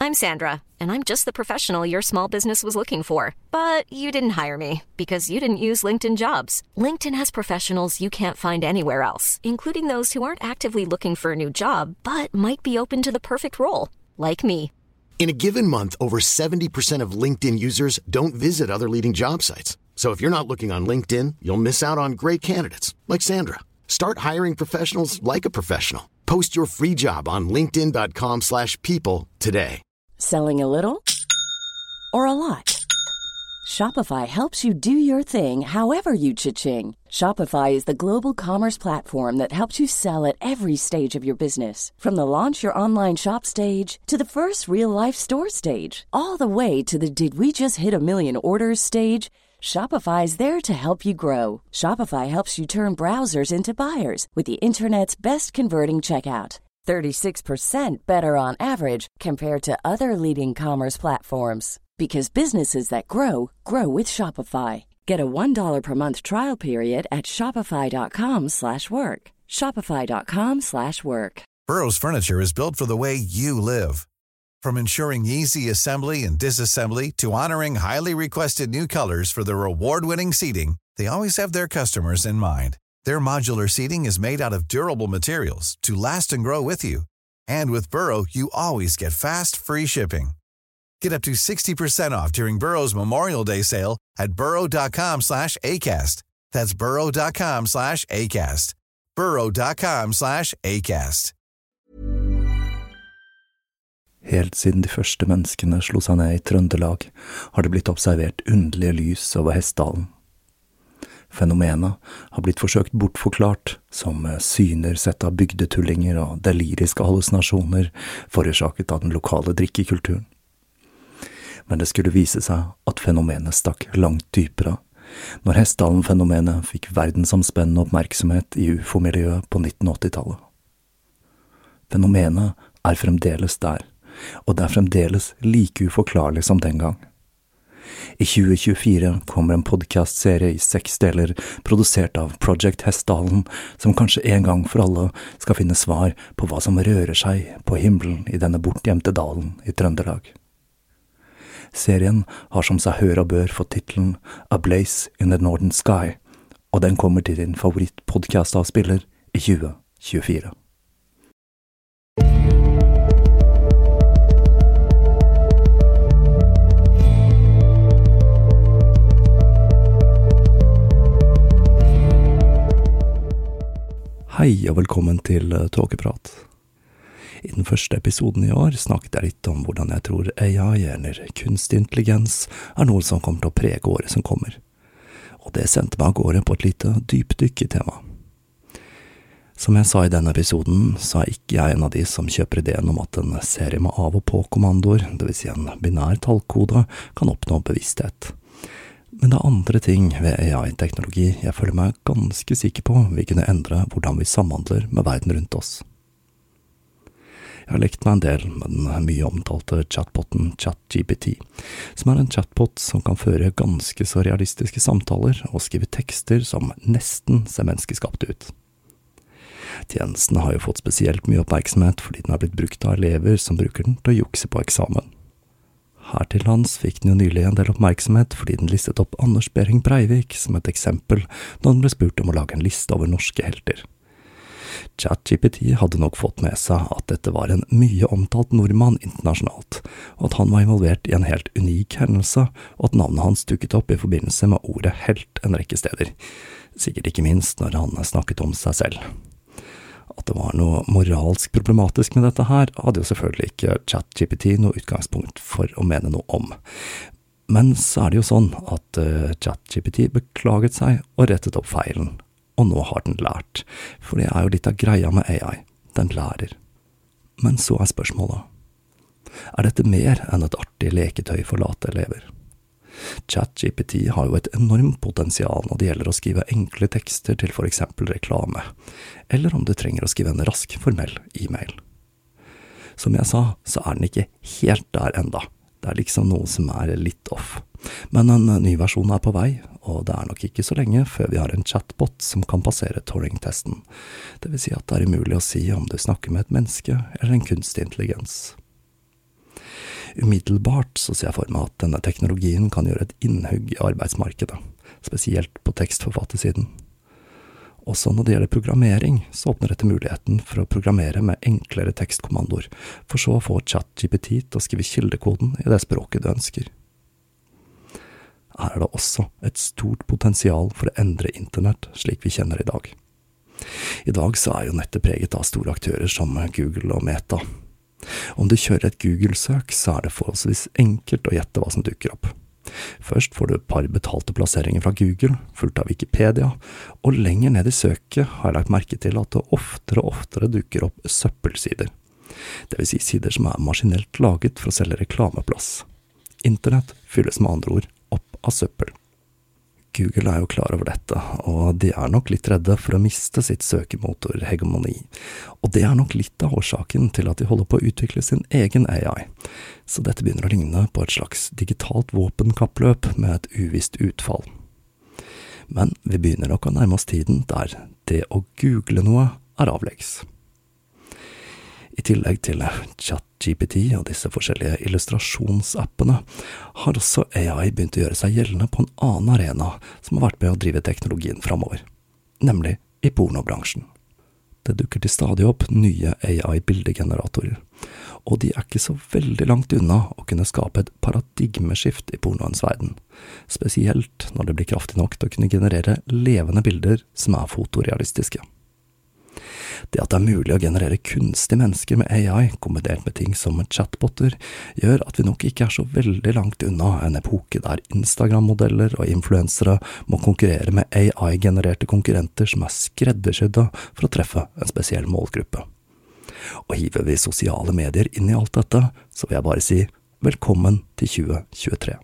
I'm Sandra, and I'm just the professional your small business was looking for. But you didn't hire me because you didn't use LinkedIn Jobs. LinkedIn has professionals you can't find anywhere else, including those who aren't actively looking for a new job, but might be open to the perfect role, like me. In a given month, over 70% of LinkedIn users don't visit other leading job sites. So if you're not looking on LinkedIn, you'll miss out on great candidates, like Sandra. Start hiring professionals like a professional. Post your free job on linkedin.com/people today. Selling a little or a lot? Shopify helps you do your thing however you cha-ching. Shopify is the global commerce platform that helps you sell at every stage of your business. From the launch your online shop stage to the first real-life store stage, all the way to the did we just hit a million orders stage. Shopify is there to help you grow. Shopify helps you turn browsers into buyers with the internet's best converting checkout. 36% better on average compared to other leading commerce platforms. Because businesses that grow, grow with Shopify. Get a $1 per month trial period at shopify.com/work. Shopify.com/work. Burrow's furniture is built for the way you live. From ensuring easy assembly and disassembly to honoring highly requested new colors for their award-winning seating, they always have their customers in mind. Their modular seating is made out of durable materials to last and grow with you. And with Burrow, you always get fast, free shipping. Get up to 60% off during Burrow's Memorial Day sale at burrow.com/ACAST. That's burrow.com/ACAST. burrow.com/ACAST. Helt siden de første menneskene slo seg ned I Trøndelag, har det blitt observert underlige lys over Hessdalen. Fenomenet har blitt forsøkt bortforklart som syner sett av bygdetullinger og deliriske hallusinasjoner forårsaket av den lokale drikkekulturen. Men det skulle vise seg at fenomenet stakk langt dypere, når Hessdalen-fenomenet fikk verdensomspennende oppmerksomhet I UFO-miljøet på 1980-tallet. Fenomenet fremdeles der, og det fremdeles like uforklarlig som den gang. I 2024 kommer en podcastserie I 6 deler produsert av Project Hessdalen, som kanskje en gang for alle skal finne svar på hva som rører seg på himmelen I denne bortgjemte dalen I Trøndelag. Serien har som seg hør og bør fått titelen A Blaze in the Northern Sky, og den kommer til din favorittpodcastavspiller I 2024. Hei og velkommen til Tåkeprat. I den første episoden I år snakket jeg litt om hvordan jeg tror AI, eller kunstig intelligens, noe som kommer til å prege året som kommer. Og det sendte meg av gårde på et lite dypdykk I temaet. Som jeg sa I denne episoden, så ikke jeg en av de som kjøper ideen om at en serie med av- og på-kommandoer, det vil si en binær tallkode, kan oppnå bevissthet. Men det andre ting ved AI-teknologi jeg føler meg ganske sikker på vil kunne endre hvordan vi samhandler med verden rundt oss. Jeg har lekt meg en del med den mye omtalte chatboten ChatGPT, som en chatbot som kan føre ganske så realistiske samtaler og skrive tekster som nesten ser menneskeskapt ut. Tjenesten har jo fått spesielt mye oppmerksomhet fordi den har blitt brukt av elever som bruker den til å jukse på eksamen. Her til lands fikk den jo nylig en del oppmerksomhet fordi den listet opp Anders Behring Breivik som et eksempel når den ble spurt om å lage en liste over norske helter. ChatGPT hadde nok fått med seg at dette var en mye omtalt nordmann internasjonalt, og at han var involvert I en helt unik hendelse, og at navnet hans dukket opp I forbindelse med ordet helt en rekke steder. Sikkert ikke minst når han snakket om seg selv. At det var noe moralsk problematisk med dette her, hadde jo selvfølgelig ikke ChatGPT noe utgangspunkt for å mene noe om. Men så det jo sånn at ChatGPT beklaget seg og rettet opp feilen. Og nå har den lært, for det jo litt av greia med AI, den lærer. Men så spørsmålet, dette mer enn et artig leketøy for late elever? ChatGPT har jo et enormt potensial når det gjelder å skrive enkle tekster til for eksempel reklame, eller om du trenger å skrive en rask formell e-mail. Som jeg sa, så den ikke helt der enda. Det liksom noe som litt off. Men en ny versjon på vei, og det nok ikke så lenge før vi har en chatbot som kan passere Turing-testen. Det vil si at det umulig å si om du snakker med et menneske eller en kunstig intelligens. Umiddelbart så ser jeg for meg at denne teknologien kan gjøre et innhugg i arbeidsmarkedet, spesielt på tekstforfattersiden. Også når det gjelder programmering, så åpner dette muligheten for å programmere med enklere tekstkommandoer, for så å få ChatGPT til å skrive kildekoden i det språket du ønsker. Her det også et stort potensial for å endre internett slik vi kjenner i dag. I dag så jo nettet preget av store aktører som Google og Meta. Om du kjører et Google-søk, så det forholdsvis enkelt å gjette hva som dukker opp. Først får du et par betalte plasseringer fra Google, fulgt av Wikipedia, og lenger ned i søket har jeg lagt merke til at det oftere og oftere dukker opp søppelsider. Det vil si sider som maskinelt laget for å selge reklameplass. Internett fylles med andre ord opp av søppel. Google jo klar over dette, og de nok litt redde for å miste sitt søkemotorhegemoni. Og det nok litt av årsaken til at de holder på å utvikle sin egen AI. Så dette begynner å ligne på et slags digitalt våpenkappløp med et uvisst utfall. Men vi begynner nok å nærme oss tiden der det å google noe avleggs. I tillegg til ChatGPT og disse forskjellige illustrasjonsappene, har også AI begynt å gjøre seg gjeldende på en annen arena som har vært med å drive teknologien fremover, nemlig i pornobransjen. Det dukker til stadig opp nye AI-bildegeneratorer, og de ikke så veldig langt unna å kunne skape et paradigmeskift i pornoens verden, spesielt når det blir kraftig nok til å kunne generere levende bilder som fotorealistiske. Det at det mulig å generere kunstige mennesker med AI, kombinert med ting som chatboter, gjør at vi nok ikke så veldig langt unna en epoke der Instagram-modeller og influensere må konkurrere med AI-genererte konkurrenter som skreddersydde for å treffe en spesiell målgruppe. Og hiver vi sosiale medier inn i alt dette, så vil jeg bare si velkommen til 2023.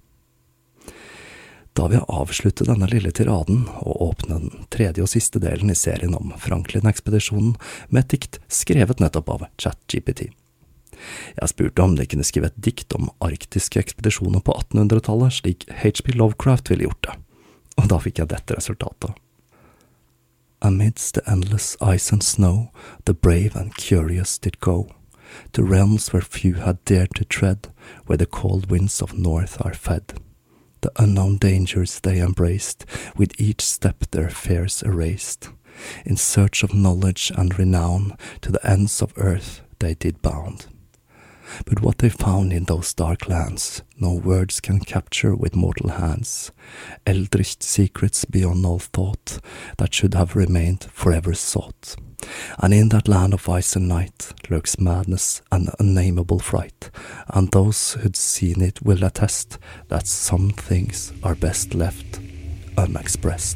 Da vi har avsluttet denne lille tiraden og åpnet den tredje og siste delen i serien om Franklin-ekspedisjonen med et dikt skrevet nettopp av ChatGPT. Jeg spurte om de kunne skrive et dikt om arktiske ekspedisjoner på 1800-tallet, slik H.P. Lovecraft ville gjort det, og da fikk jeg dette resultatet. Amidst the endless ice and snow, the brave and curious did go, to realms where few had dared to tread, where the cold winds of north are fed. The unknown dangers they embraced, with each step their fears erased. In search of knowledge and renown, to the ends of earth they did bound. But what they found in those dark lands, no words can capture with mortal hands. Eldritch secrets beyond all thought, that should have remained forever sought. And in that land of ice and night lurks madness and unnameable fright, and those who'd seen it will attest that some things are best left unexpressed.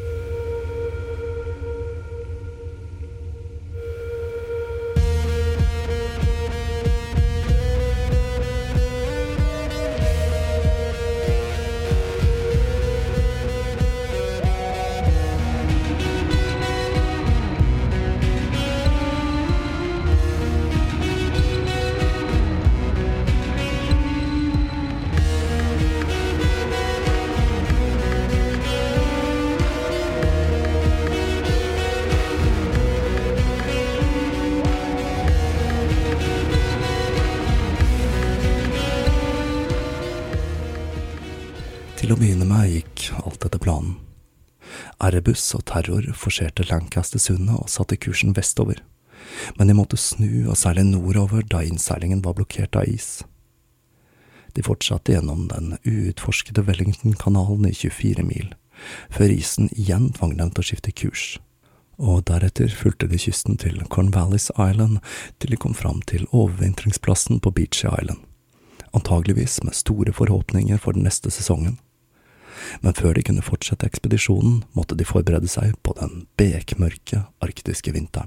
Til å begynne med gikk alt etter planen. Erebus og terror forserte Lancaster-sundet og satte kursen vestover, men de måtte snu og seile nordover da innseilingen var blokkert av is. De fortsatte gjennom den uutforskede Wellington-kanalen i 24 mil, før isen igjen tvang dem til å skifte kurs, og deretter fulgte de kysten til Cornwallis Island til de kom fram til overvintringsplassen på Beechy Island, antageligvis med store forhåpninger for den neste sesongen. Men før de kunne fortsette ekspedisjonen, måtte de forberede seg på den bekmørke arktiske vinteren.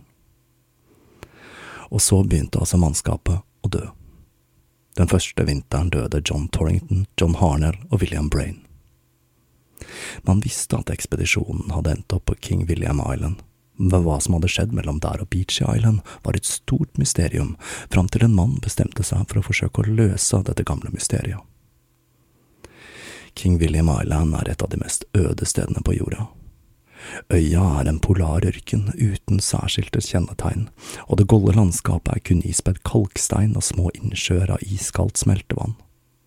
Og så begynte altså mannskapet å dø. Den første vinteren døde John Torrington, John Harnell og William Brain. Man visste at ekspedisjonen hadde endt opp på King William Island, men hva som hadde skjedd mellom der og Beechy Island var et stort mysterium, fram til en mann bestemte seg for å forsøke å løse dette gamle mysteriet. King William Island et av de mest øde stedene på jorda. Øya en polarørken uten særskilte kjennetegn, og det golde landskapet kun ispedd kalkstein og små innsjøer av iskaldt smeltevann.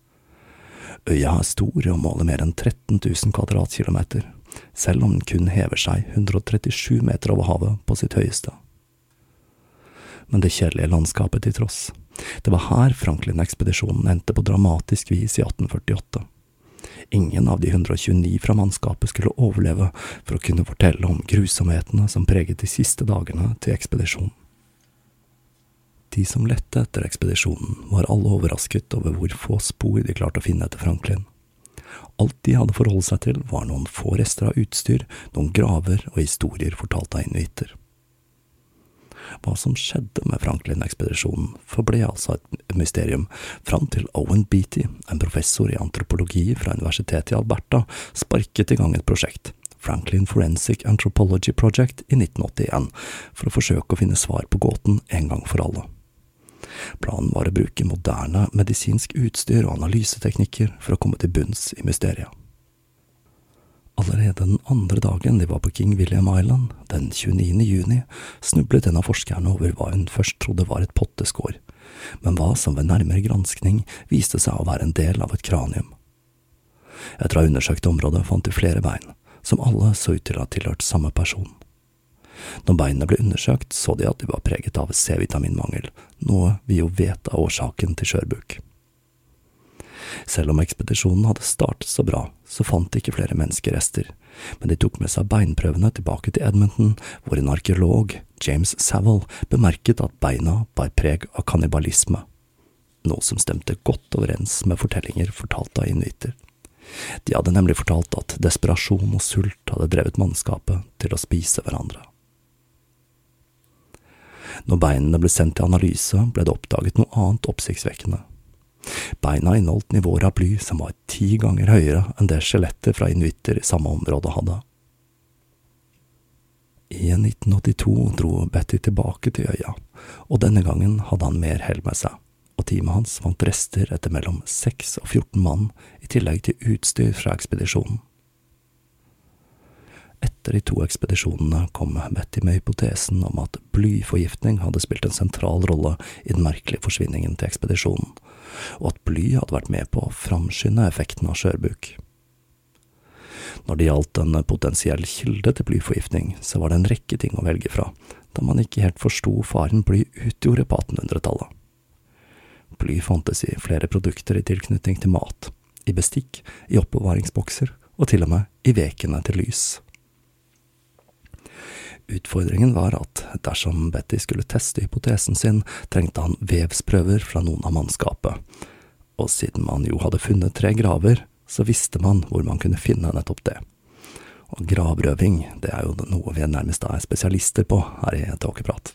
Øya stor og måler mer enn 13 000 kvadratkilometer, selv om den kun hever seg 137 meter over havet på sitt høyeste. Men det kjedelige landskapet til tross, det var her Franklin-ekspedisjonen endte på dramatisk vis i 1848. Ingen av de 129 fra mannskapet skulle overleve for å kunne fortelle om grusomhetene som preget de siste dagene til ekspedisjonen. De som lette etter ekspedisjonen var alle overrasket over hvor få spor de klarte å finne etter Franklin. Alt de hadde forholdt seg til var noen få rester av utstyr, noen graver og historier fortalt av inuitter. Hva som skjedde med Franklin-ekspedisjonen forble altså et mysterium, fram til Owen Beatty, en professor i antropologi fra Universitetet i Alberta, sparket i gang et prosjekt, Franklin Forensic Anthropology Project, i 1981, for å forsøke å finne svar på gåten en gang for alle. Planen var å bruke moderne medisinsk utstyr og analyseteknikker for å komme til bunns i mysteriet. Allerede den andre dagen de var på King William Island, den 29. juni, snublet en av forskerne over hva hun først trodde var et potteskår, men hva som ved nærmere granskning viste seg å være en del av et kranium. Etter å ha undersøkt området fant de flere bein, som alle så ut til å ha tilhørt samme person. Når beinene ble undersøkt, så de at de var preget av C-vitaminmangel, noe vi jo vet av årsaken til skjørbuk. Selv om ekspedisjonen hadde startet så bra, så fant de ikke flere menneskerester, men de tok med seg beinprøvene tilbake til Edmonton, hvor en arkeolog, James Saville, bemerket at beina bar preg av kannibalisme, noe som stemte godt overens med fortellinger fortalt av inuitter. De hadde nemlig fortalt at desperasjon og sult hadde drevet mannskapet til å spise hverandre. Når beinene ble sendt til analyse, ble det oppdaget noe annet oppsiktsvekkende. Beina inneholdt nivåer av bly som var 10 ganger høyere enn det skjelettet fra inuitter i samme område hadde. I 1982 dro Betty tilbake til øya, og denne gangen hadde han mer hell med seg, og teamet hans fant rester etter mellom 6 og 14 mann i tillegg til utstyr fra ekspedisjonen. Etter de 2 ekspedisjonene kom Betty med hypotesen om at blyforgiftning hadde spilt en sentral rolle i den merkelige forsvinningen til ekspedisjonen, og at bly hadde vært med på å framskynde effekten av skjørbuk. Når det gjaldt en potensiell kilde til blyforgiftning, så var det en rekke ting å velge fra, da man ikke helt forstod faren bly utgjorde på 1800-tallet. Bly fantes i flere produkter i tilknytning til mat, i bestikk, i oppbevaringsbokser, og til og med i vekene til lys. Utfordringen var at dersom Betty skulle teste hypotesen sin, trengte han vevsprøver fra noen av mannskapet. Og siden man jo hadde funnet 3 graver, så visste man hvor man kunne finne nettopp det. Og gravrøving, det jo noe vi nærmest er spesialister på her i Tåkeprat.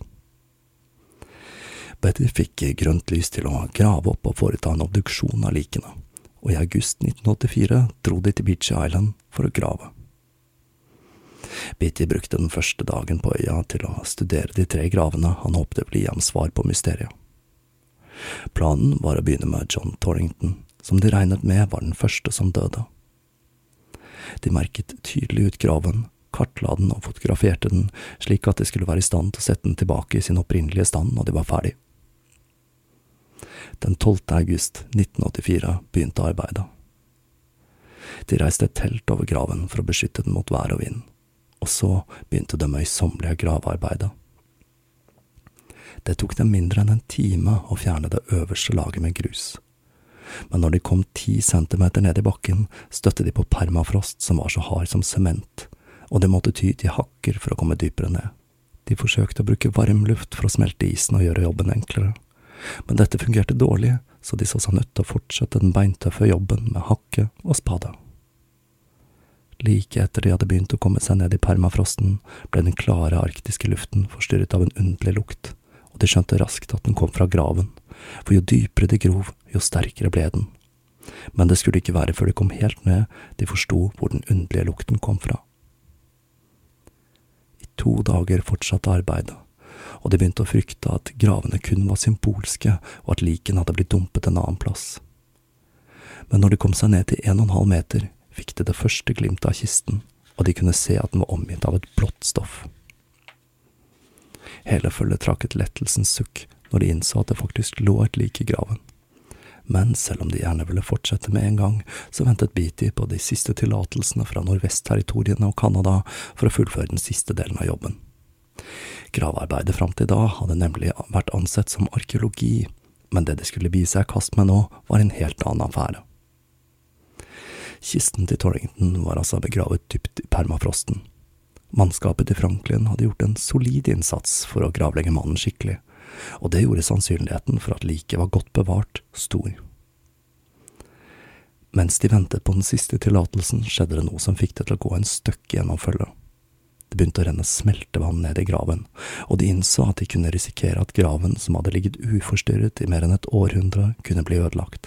Betty fikk grønt lys til å grave opp og foreta en obduksjon av likene, og i august 1984 dro de til Beechy Island for å grave. Beatty brukte den første dagen på øya til å studere de 3 gravene han håpte ville gi ham svar på mysteriet. Planen var å begynne med John Torrington, som de regnet med var den første som døde. De merket tydelig ut graven, kartla den og fotograferte den, slik at de skulle være i stand til å sette den tilbake i sin opprinnelige stand når de var ferdig. Den 12. august 1984 begynte arbeidet. De reiste et telt over graven for å beskytte den mot vær og vind. Og så begynte det møysommelige gravearbeidet. Det tok dem mindre enn en time å fjerne det øverste laget med grus. Men når de kom 10 centimeter ned i bakken, støtte de på permafrost som var så hard som sement, og de måtte ty til hakker for å komme dypere ned. De forsøkte å bruke varm luft for å smelte isen og gjøre jobben enklere. Men dette fungerte dårlig, så de så seg nødt til å fortsette den beintøffe jobben med hakke og spade. Like etter de hadde begynt å komme seg ned i permafrosten, ble den klare arktiske luften forstyrret av en underlig lukt, og de skjønte raskt at den kom fra graven, for jo dypere de grov, jo sterkere ble den. Men det skulle ikke være før de kom helt ned, de forstod hvor den underlige lukten kom fra. I 2 dager fortsatte arbeidet, og de begynte å frykte at gravene kun var symbolske, og at liken hadde blitt dumpet en annen plass. Men når de kom seg ned til 1,5 meter, fikk de det første glimt av kisten, og de kunne se at den var omgitt av et blått stoff. Hele følget trakk et lettelsens sukk når de innså at det faktisk lå et lik i graven. Men selv om de gjerne ville fortsette med en gang, så ventet Beatty på de siste tillatelsene fra Nordvest-territoriene og Kanada for å fullføre den siste delen av jobben. Gravarbeidet fram til da hadde nemlig vært ansett som arkeologi, men det de skulle gi seg i kast med nå var en helt annen affære. Kisten til Torrington var altså begravet dypt i permafrosten. Mannskapet til Franklin hadde gjort en solid innsats for å gravlegge mannen skikkelig, og det gjorde sannsynligheten for at liket var godt bevart stor. Mens de ventet på den siste tillatelsen, skjedde det noe som fikk det til å gå en støkk gjennom følget. Det begynte å renne smeltevann ned i graven, og de innså at de kunne risikere at graven, som hadde ligget uforstyrret i mer enn et århundre, kunne bli ødelagt.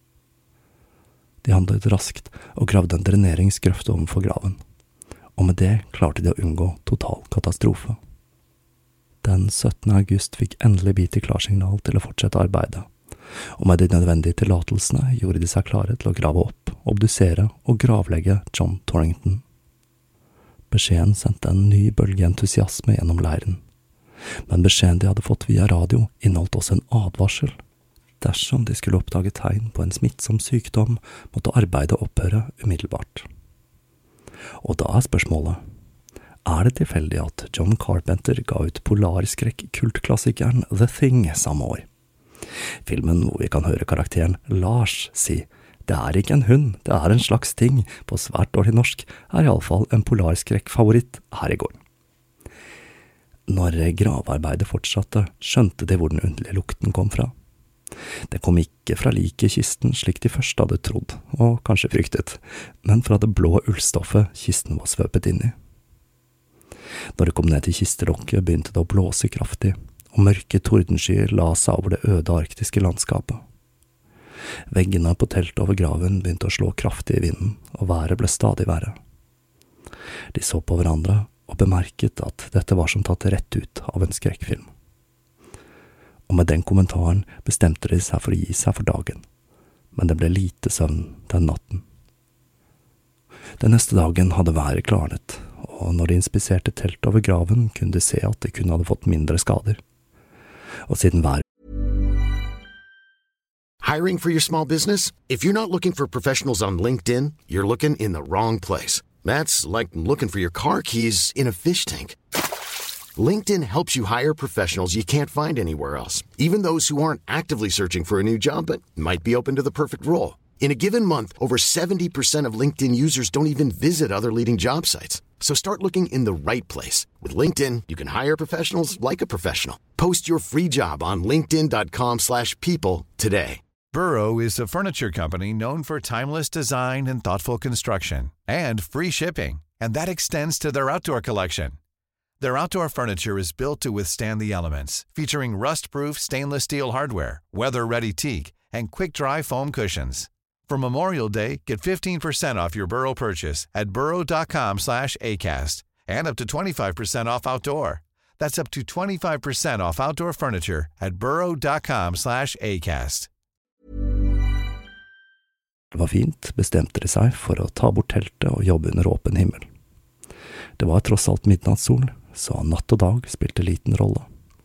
De handlet raskt og gravde en dreneringsgrøft overfor graven, og med det klarte de å unngå total katastrofe. Den 17. august fikk endelig Beatty klarsignal til å fortsette arbeidet, og med de nødvendige tillatelsene gjorde de seg klare til å grave opp, obdusere og gravlegge John Torrington. Beskjeden sendte en ny bølge entusiasme gjennom leiren, men beskjeden de hadde fått via radio inneholdt også en advarsel. Dersom de skulle oppdage tegn på en smittsom sykdom, måtte arbeidet opphøre umiddelbart. Og da er spørsmålet, er det tilfeldig at John Carpenter ga ut polarskrekk-kultklassikeren The Thing samme år? Filmen hvor vi kan høre karakteren Lars si «Det er ikke en hund, det er en slags ting», på svært dårlig norsk, er i alle fall en polarskrekk-favoritt her i gården. Når gravarbeidet fortsatte, skjønte de hvor den underlige lukten kom fra. Det kom ikke fra liket i kisten slik de først hadde trodd, og kanskje fryktet, men fra det blå ullstoffet kisten var svøpet inn i. Når det kom ned til kistelokket, begynte det å blåse kraftig, og mørke tordenskyer la seg over det øde arktiske landskapet. Veggene på teltet over graven begynte å slå kraftig i vinden, og været ble stadig verre. De så på hverandre og bemerket at dette var som tatt rett ut av en skrekkfilm. Og med den kommentaren bestemte de seg for å gi seg for dagen, men det ble lite søvn den natten. Den neste dagen hadde været klarnet, og når de inspiserte teltet over graven, kunne de se at de kunne hadde fått mindre skader. Og siden været Hiring for your small business? If you're not looking for professionals on LinkedIn, you're looking in the wrong place. That's like looking for your car keys in a fish tank. LinkedIn helps you hire professionals you can't find anywhere else, even those who aren't actively searching for a new job but might be open to the perfect role. In a given month, over 70% of LinkedIn users don't even visit other leading job sites. So start looking in the right place. With LinkedIn, you can hire professionals like a professional. Post your free job on linkedin.com/people today. Burrow is a furniture company known for timeless design and thoughtful construction, and free shipping, and that extends to their outdoor collection. Their outdoor furniture is built to withstand the elements, featuring rust-proof stainless steel hardware, weather-ready teak, and quick-dry foam cushions. For Memorial Day, get 15% off your Burrow purchase at burrow.com/acast, and up to 25% off outdoor. That's up to 25% off outdoor furniture at burrow.com/acast. Det var fint, bestemte de seg for å ta bort teltet og jobbe under åpen himmel. Det var tross alt midnattssol, så natt og dag spilte liten rolle.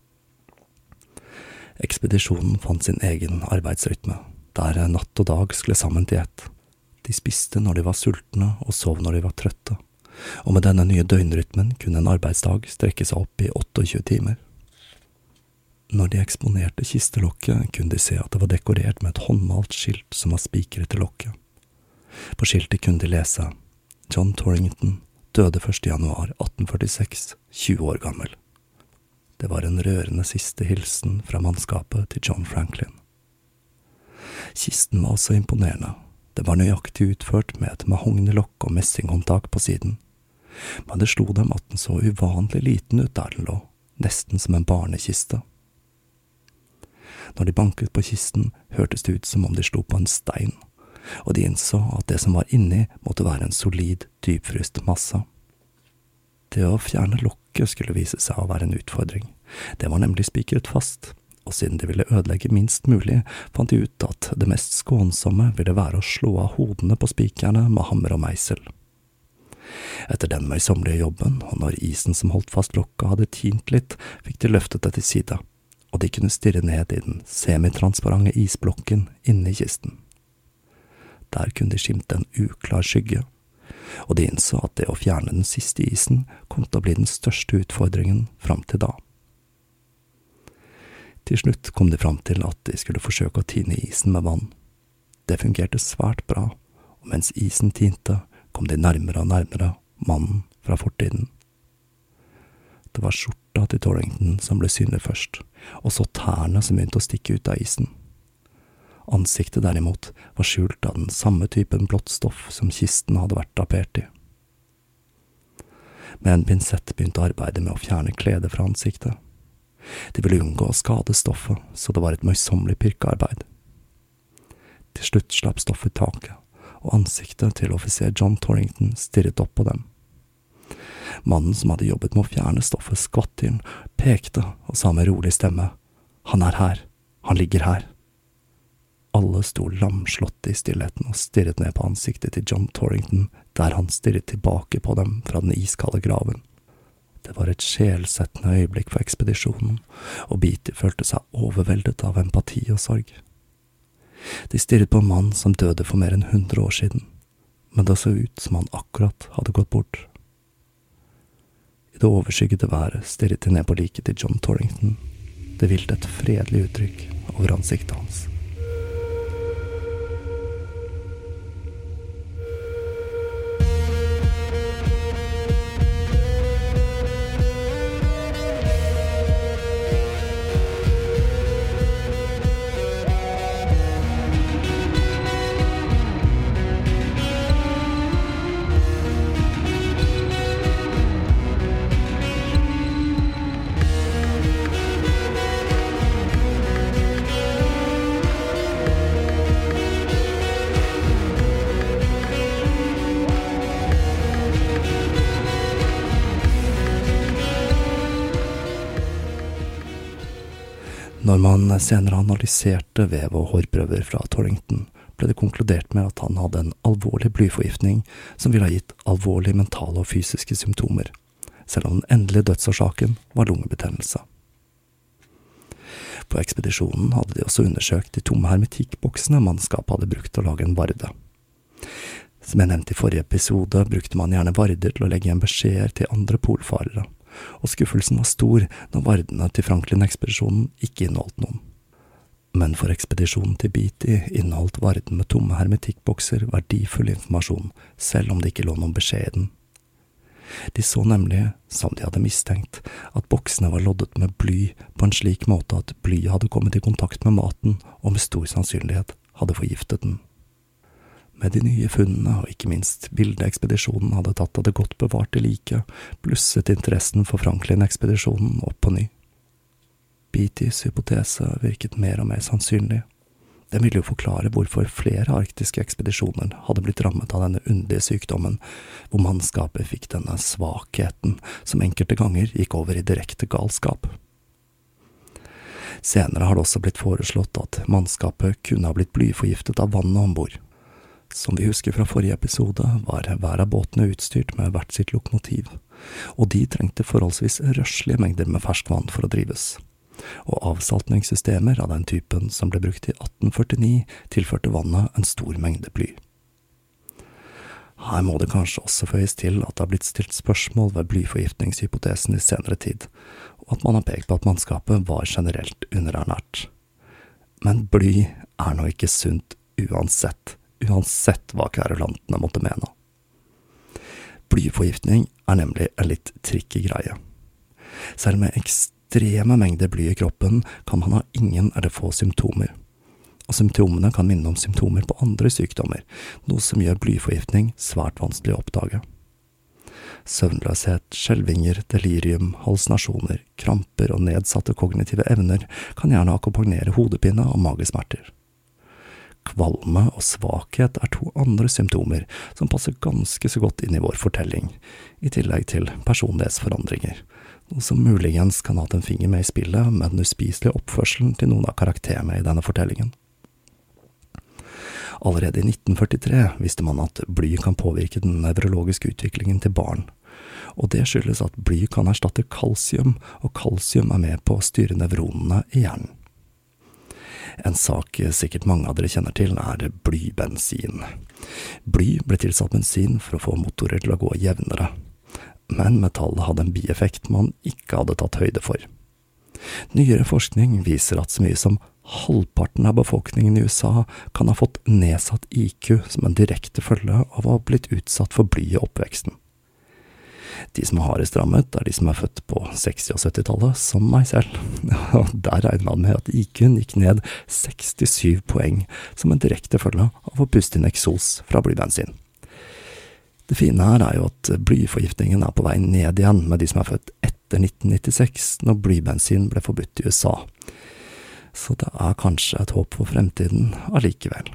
Ekspedisjonen fant sin egen arbeidsrytme, der natt og dag skulle sammen til ett. De spiste når de var sultne og sov når de var trøtte, og med denne nye døgnrytmen kunne en arbeidsdag strekke seg opp i 28 timer. Når de eksponerte kistelokket, kunne de se at det var dekorert med et håndmalt skilt som var spikret til lokket. På skiltet kunne de lese «John Torrington døde 1. januar 1846, 20 år gammel». Det var en rørende siste hilsen fra mannskapet til John Franklin. Kisten var også imponerende. Det var nøyaktig utført med et mahognilokk og messinghåndtak på siden. Men det slo dem at den så uvanlig liten ut der den lå, nesten som en barnekiste. Når de banket på kisten, hørtes det ut som om de slo på en stein, og de innså at det som var inni måtte være en solid, dypfryst masse. Det å fjerne lokket skulle vise seg å være en utfordring. Det var nemlig spikret fast, og siden de ville ødelegge minst mulig, fant de ut at det mest skånsomme ville være å slå av hodene på spikerne med hammer og meisel. Etter den møysommelige jobben, og når isen som holdt fast lokka hadde tint litt, fikk de løftet det til side, og de kunne stirre ned i den semitransparente isblokken inne i kisten. Der kunne de skimte en uklar skygge, og de innså at det å fjerne den siste isen kom til å bli den største utfordringen fram til da. Til slutt kom de fram til at de skulle forsøke å tine isen med vann. Det fungerte svært bra, og mens isen tinte, kom de nærmere og nærmere mannen fra fortiden. Det var skjorta til Torrington som ble synlig først, og så tærne som begynte å stikke ut av isen. Ansiktet derimot var skjult av den samme typen blått stoff som kisten hadde vært drapert i. Med en pinsett begynte arbeidet med å fjerne kledet fra ansiktet. De ville unngå å skade stoffet, så det var et møysommelig pirkearbeid. Til slutt slapp stoffet taket, og ansiktet til offiser John Torrington stirret opp på dem. Mannen som hadde jobbet med å fjerne stoffet skvatt til, pekte og sa med rolig stemme, «Han er her, han ligger her.» Alle sto lamslått i stillheten og stirret ned på ansiktet til John Torrington, der han stirret tilbake på dem fra den iskalde graven. Det var et sjelsettende øyeblikk for ekspedisjonen, og Beatty følte seg overveldet av empati og sorg. De stirret på en mann som døde for mer enn 100 år siden, men det så ut som han akkurat hadde gått bort. I det overskyggede været stirret de ned på liket til John Torrington. Det hvilte et fredelig uttrykk over ansiktet hans. Når man senere analyserte vev- og hårprøver fra Torrington, ble det konkludert med at han hadde en alvorlig blyforgiftning som ville ha gitt alvorlige mentale og fysiske symptomer, selv om den endelige dødsårsaken var lungebetennelse. På ekspedisjonen hadde de også undersøkt de tomme hermetikkboksene mannskapet hadde brukt til å lage en varde. Som jeg nevnte i forrige episode, brukte man gjerne varder til å legge igjen beskjeder til andre polfarere, og skuffelsen var stor når vardene til Franklin-ekspedisjonen ikke inneholdt noen. Men for ekspedisjonen til Beatty inneholdt varden med tomme hermetikkbokser verdifull informasjon, selv om det ikke lå noen beskjed i den. De så nemlig, som de hadde mistenkt, at boksene var loddet med bly på en slik måte at blyet hadde kommet i kontakt med maten og med stor sannsynlighet hadde forgiftet den. Med de nye funnene, og ikke minst bildeekspedisjonen hadde tatt av det godt bevarte liket, blusset interessen for Franklin-ekspedisjonen opp på ny. Beattys hypotese virket mer og mer sannsynlig. Den ville jo forklare hvorfor flere arktiske ekspedisjoner hadde blitt rammet av denne underlige sykdommen, hvor mannskapet fikk denne svakheten som enkelte ganger gikk over i direkte galskap. Senere har det også blitt foreslått at mannskapet kunne ha blitt blyforgiftet av vannet ombord. Som vi husker fra forrige episode, var hver av båtene utstyrt med hvert sitt lokomotiv, og de trengte forholdsvis røslige mengder med ferskvann for å drives. Og avsaltningssystemer av den typen som ble brukt i 1849 tilførte vannet en stor mengde bly. Her må det kanskje også føyes til at det har blitt stilt spørsmål ved blyforgiftningshypotesen i senere tid, og at man har pekt på at mannskapet var generelt underernært. Men bly er nå ikke sunt uansett hva kverulantene måtte mene. Blyforgiftning er nemlig en litt tricky greie. Selv med ekstreme mengder bly i kroppen kan man ha ingen eller få symptomer, og symptomene kan minne om symptomer på andre sykdommer, noe som gjør blyforgiftning svært vanskelig å oppdage. Søvnløshet, skjelvinger, delirium, hallusinasjoner, kramper og nedsatte kognitive evner kan gjerne akkompagnere hodepine og magesmerter. Kvalme og svakhet er to andre symptomer som passer ganske så godt inn i vår fortelling, i tillegg til personlighetsforandringer, noe som muligens kan ha hatt en finger med i spillet med den uspiselige oppførselen til noen av karakterene i denne fortellingen. Allerede i 1943 visste man at bly kan påvirke den nevrologiske utviklingen til barn, og det skyldes at bly kan erstatte kalsium, og kalsium med på å styre nevronene i hjernen. En sak sikkert mange av dere kjenner til blybensin. Bly ble tilsatt bensin for å få motorer til å gå jevnere, men metallet hadde en bieffekt man ikke hadde tatt høyde for. Nyere forskning viser at så mye som halvparten av befolkningen i USA kan ha fått nedsatt IQ som en direkte følge av å ha blitt utsatt for bly i oppveksten. De som har hardest rammet de som født på 60- og 70-tallet, som meg selv. Og der regner man med at IQ-en gikk ned 67 poeng som en direkte følge av å puste inn eksos fra blybensin. Det fine her jo at blyforgiftningen på vei ned igjen med de som født etter 1996, når blybensin ble forbudt i USA. Så det kanskje et håp for fremtiden allikevel.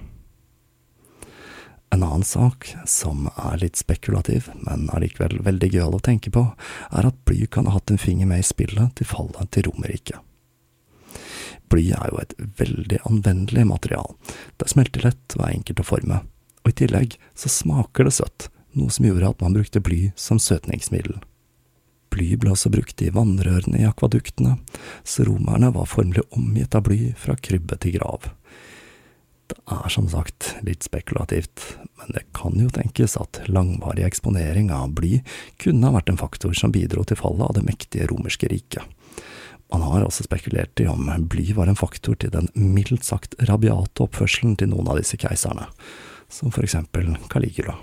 En annen sak, som litt spekulativ, men allikevel veldig gøyal å tenke på, at bly kan ha hatt en finger med i spillet til fallet til Romerriket. Bly jo et veldig anvendelig material. Det smelter lett og enkelt å forme, og i tillegg så smaker det søtt, noe som gjorde at man brukte bly som søtningsmiddel. Bly ble også brukt i vannrørene i akvaduktene, så romerne var formelig omgitt av bly fra krybbe til grav. Det som sagt litt spekulativt, men det kan jo tenkes at langvarig eksponering av bly kunne ha vært en faktor som bidro til fallet av det mektige romerske riket. Man har også spekulert i om bly var en faktor til den mildt sagt rabiate oppførselen til noen av disse keiserne, som for eksempel Caligula.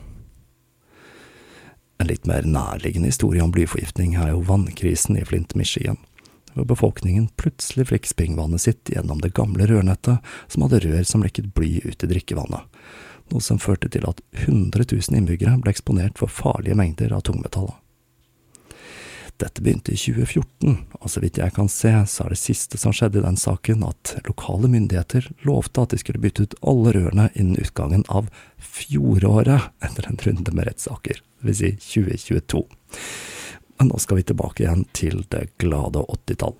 En litt mer nærliggende historie om blyforgiftning jo vannkrisen i Flint, Michigan, hvor befolkningen plutselig fikk springvannet sitt gjennom det gamle rørnettet som hadde rør som lekket bly ut i drikkevannet, noe som førte til at 100 000 innbyggere ble eksponert for farlige mengder av tungmetaller. Dette begynte i 2014, og så vidt jeg kan se, så det siste som skjedde i den saken at lokale myndigheter lovte at de skulle bytte ut alle rørene innen utgangen av fjoråret etter en runde med rettssaker, det vil si 2022. Men nå skal vi tilbake igjen til det glade 80-tall.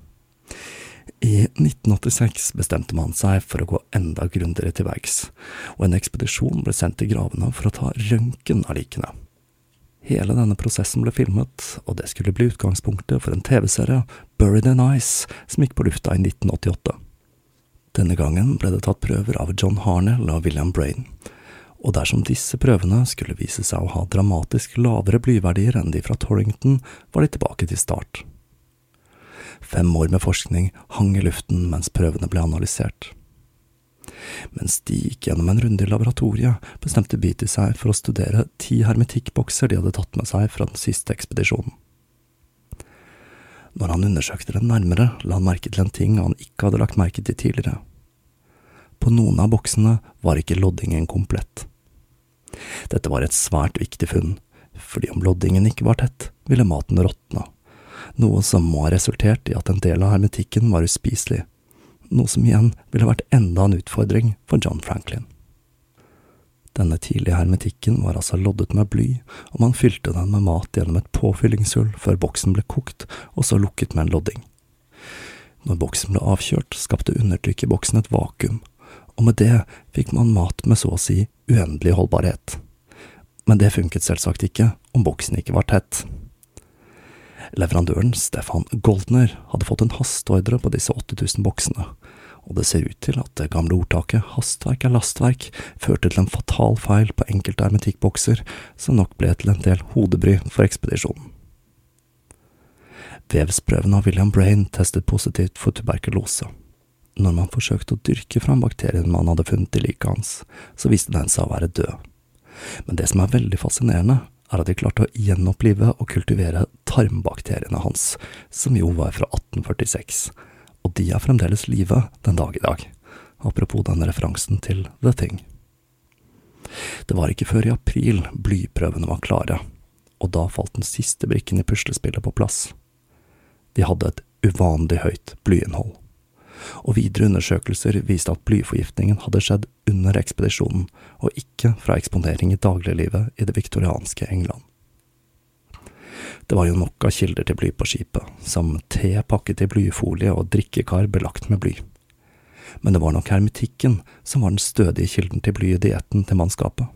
I 1986 bestemte man seg for å gå enda grundigere til verks, og en ekspedisjon ble sendt til gravene for å ta røntgen av likene. Hele denne prosessen ble filmet, og det skulle bli utgangspunktet for en TV-serie, Buried in Ice, som gikk på lufta i 1988. Denne gangen ble det tatt prøver av John Harnell og William Brain, og dersom disse prøvene skulle vise seg å ha dramatisk lavere blyverdier enn de fra Torrington, var de tilbake til start. 5 år med forskning hang i luften mens prøvene ble analysert. Mens de gikk gjennom en runde i laboratoriet, bestemte Beatty seg for å studere 10 hermetikkbokser de hadde tatt med seg fra den siste ekspedisjonen. Når han undersøkte dem nærmere, la han merke til en ting han ikke hadde lagt merke til tidligere. På noen av boksene var ikke loddingen komplett. Dette var et svært viktig funn, fordi om loddingen ikke var tett, ville maten råtne, noe som må ha resultert i at en del av hermetikken var uspiselig, noe som igjen ville vært enda en utfordring for John Franklin. Denne tidlige hermetikken var altså loddet med bly, og man fylte den med mat gjennom et påfyllingshull før boksen ble kokt, og så lukket med en lodding. Når boksen ble avkjørt, skapte undertrykk i boksen et vakuum, og med det fikk man mat med så å si uendelig holdbarhet. Men det funket selvsagt ikke om boksen ikke var tett. Leverandøren Stefan Goldner hadde fått en hasteordre på disse 8000 boksene, og det ser ut til at det gamle ordtaket «hastverk lastverk» førte til en fatal feil på enkelte hermetikkbokser, som nok ble til en del hodebry for ekspedisjonen. Vevsprøven av William Brain testet positivt for tuberkulose. Når man forsøkte å dyrke fram bakterien man hadde funnet i liket hans, så viste den seg å være død. Men det som veldig fascinerende, at de klarte å gjenopplive og kultivere tarmbakteriene hans, som jo var fra 1846, og de fremdeles live den dag i dag, apropos denne referansen til The Thing. Det var ikke før i april blyprøvene var klare, og da falt den siste brikken i puslespillet på plass. De hadde et uvanlig høyt blyinnhold, og videre undersøkelser viste at blyforgiftningen hadde skjedd under ekspedisjonen, og ikke fra eksponering i dagliglivet i det viktorianske England. Det var jo nok av kilder til bly på skipet, som te pakket i blyfolie og drikkekar belagt med bly. Men det var nok hermetikken som var den stødige kilden til bly i dietten til mannskapet.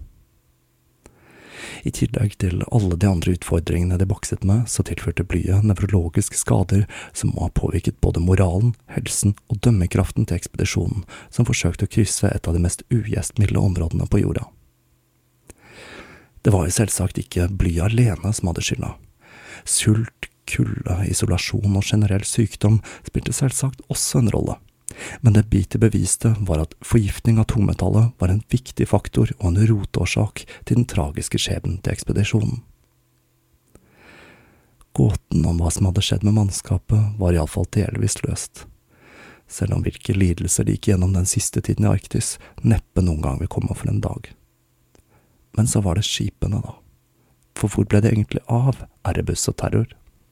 I tillegg til alle de andre utfordringene de bokset med, så tilførte blyet nevrologiske skader som må ha påvirket både moralen, helsen og dømmekraften til ekspedisjonen, som forsøkte å krysse et av de mest ugjestmilde områdene på jorda. Det var jo selvsagt ikke blyet alene som hadde skylda. Sult, kulde, isolasjon og generell sykdom spilte selvsagt også en rolle. Men det Beatty beviste var at forgiftning av tungmetallet var en viktig faktor og en rotårsak til den tragiske skjebnen til ekspedisjonen. Gåten om hva som hadde skjedd med mannskapet var i alle fall delvis løst. Selv om hvilke lidelser de gikk gjennom den siste tiden i Arktis, neppe noen gang vil komme for en dag. Men så var det skipene da. For hvor ble det egentlig av Erebus og Terror?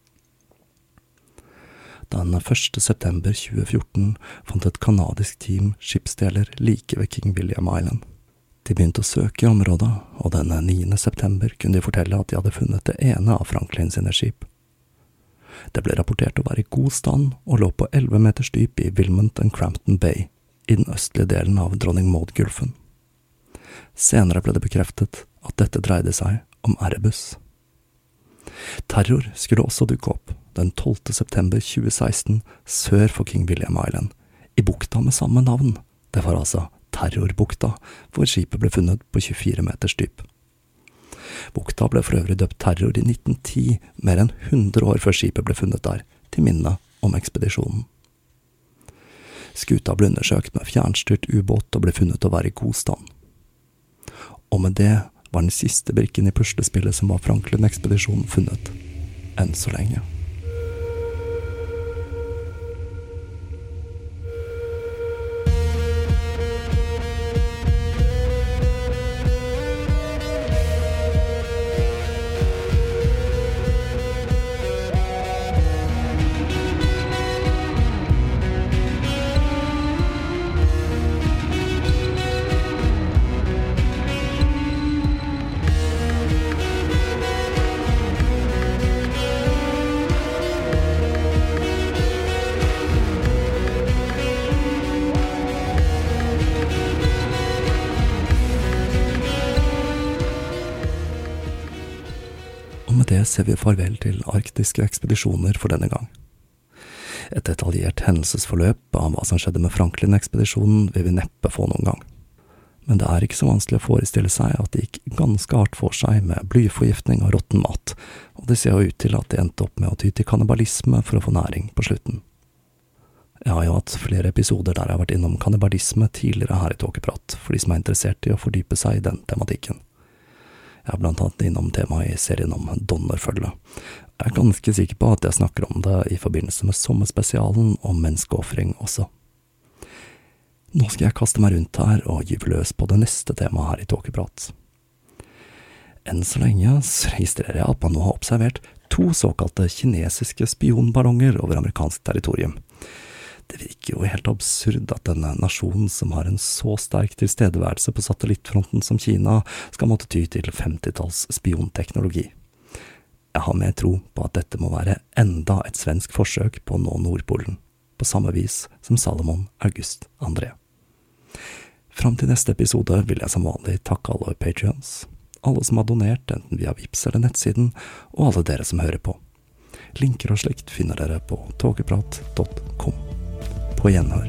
Den 1. september 2014 fant et kanadisk team skipsdeler like ved King William Island. De begynte å søke i området, og den 9. september kunne de fortelle at de hadde funnet det ene av Franklin sine skip. Det ble rapportert å være i god stand og lå på 11 meters dyp i Wilmot and Crampton Bay, i den østlige delen av Dronning Maud-gulfen. Senere ble det bekreftet at dette dreide seg om Erebus. Terror skulle også dukke opp den 12. september 2016 sør for King William Island, i bukta med samme navn. Det var altså Terrorbukta, hvor skipet ble funnet på 24 meters dyp. Bukta ble for øvrig døpt Terror i 1910, mer enn 100 år før skipet ble funnet der, til minne om ekspedisjonen. Skuta ble undersøkt med fjernstyrt ubåt og ble funnet å være i god stand. Og med det var den siste brikken i puslespillet som var Franklin-ekspedisjonen funnet, enn så lenge. Og med det ser vi farvel til arktiske ekspedisjoner for denne gang. Et detaljert hendelsesforløp av hva som skjedde med Franklin-ekspedisjonen vil vi neppe få noen gang. Men det er ikke så vanskelig å forestille seg at det gikk ganske hardt for seg med blyforgiftning og råtten mat, og det ser jo ut til at det endte opp med å ty til kannibalisme for å få næring på slutten. Jeg har jo hatt flere episoder der jeg har vært innom kannibalisme tidligere her i Tåkeprat, for de som er interessert i å fordype seg i den tematikken. Jeg er blant annet innom temaet i serien om donnerfølge. Jeg er ganske sikker på at jeg snakker om det i forbindelse med sommerspesialen om menneskeoffring også. Nå skal jeg kaste meg rundt her og gyve løs på det neste temaet her i Tåkeprat. Enn så lenge registrerer jeg at man nå har observert 2 såkalte kinesiske spionballonger over amerikansk territorium. Det virker jo helt absurd at en nasjon som har en så sterk tilstedeværelse på satellittfronten som Kina skal måtte ty til 50-talls spionteknologi. Jeg har mer tro på at dette må være enda et svensk forsøk på å nå Nordpolen, på samme vis som Salomon August André. Fram til neste episode vil jeg som vanlig takke alle Patreons, alle som har donert enten via Vipps eller nettsiden, og alle dere som hører på. Linker og slikt finner dere på tåkeprat.com. På gjenhør.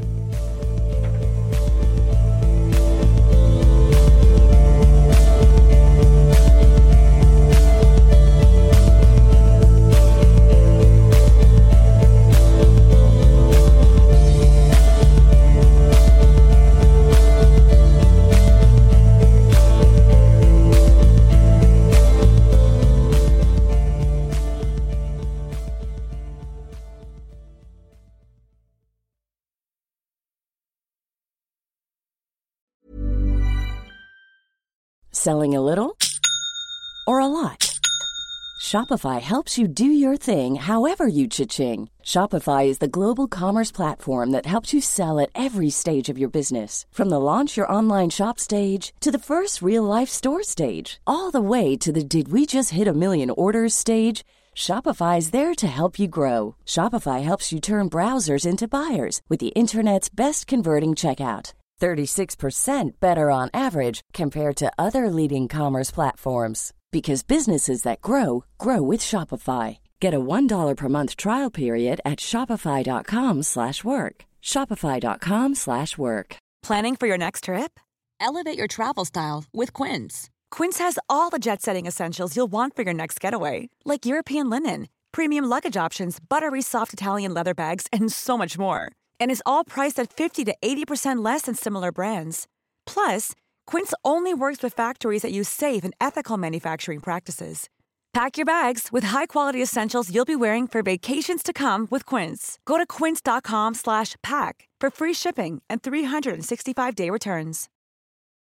Selling a little or a lot? Shopify helps you do your thing however you cha-ching. Shopify is the global commerce platform that helps you sell at every stage of your business. From the launch your online shop stage to the first real life store stage, all the way to the did we just hit a million orders stage. Shopify is there to help you grow. Shopify helps you turn browsers into buyers with the internet's best converting checkout. 36% better on average compared to other leading commerce platforms. Because businesses that grow, grow with Shopify. Get a $1 per month trial period at shopify.com/work. Shopify.com/work. Planning for your next trip? Elevate your travel style with Quince. Quince has all the jet-setting essentials you'll want for your next getaway, like European linen, premium luggage options, buttery soft Italian leather bags, and so much more. And is all priced at 50 to 80% less than similar brands. Plus, Quince only works with factories that use safe and ethical manufacturing practices. Pack your bags with high-quality essentials you'll be wearing for vacations to come with Quince. Go to quince.com/pack for free shipping and 365-day returns.